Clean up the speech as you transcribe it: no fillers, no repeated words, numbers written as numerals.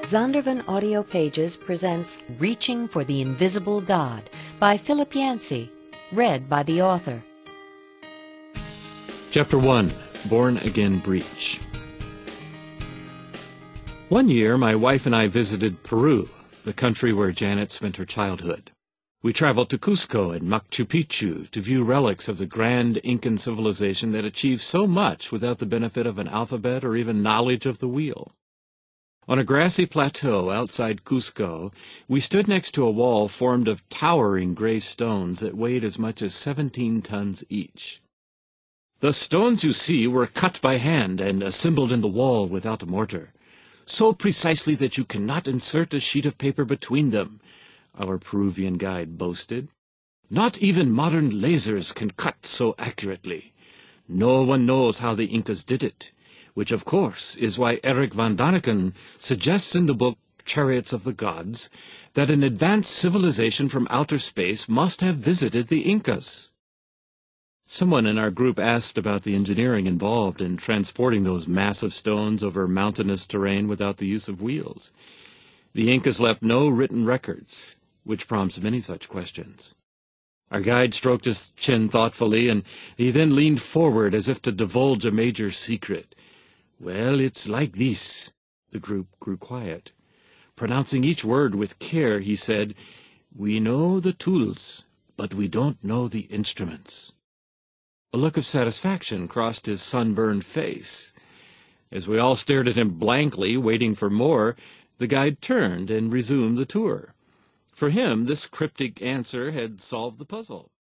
Zondervan Audio Pages presents Reaching for the Invisible God by Philip Yancey, read by the author. Chapter 1, Born Again Breach. One year, my wife and I visited Peru, the country where Janet spent her childhood. We traveled to Cusco and Machu Picchu to view relics of the grand Incan civilization that achieved so much without the benefit of an alphabet or even knowledge of the wheel. On a grassy plateau outside Cusco, we stood next to a wall formed of towering gray stones that weighed as much as 17 tons each. The stones you see were cut by hand and assembled in the wall without a mortar, so precisely that you cannot insert a sheet of paper between them, our Peruvian guide boasted. Not even modern lasers can cut so accurately. No one knows how the Incas did it, which, of course, is why Eric von Daniken suggests in the book Chariots of the Gods that an advanced civilization from outer space must have visited the Incas. Someone in our group asked about the engineering involved in transporting those massive stones over mountainous terrain without the use of wheels. The Incas left no written records, which prompts many such questions. Our guide stroked his chin thoughtfully, and he then leaned forward as if to divulge a major secret. "Well, it's like this." The group grew quiet. Pronouncing each word with care, he said, "We know the tools, but we don't know the instruments." A look of satisfaction crossed his sunburned face. As we all stared at him blankly, waiting for more, the guide turned and resumed the tour. For him, this cryptic answer had solved the puzzle.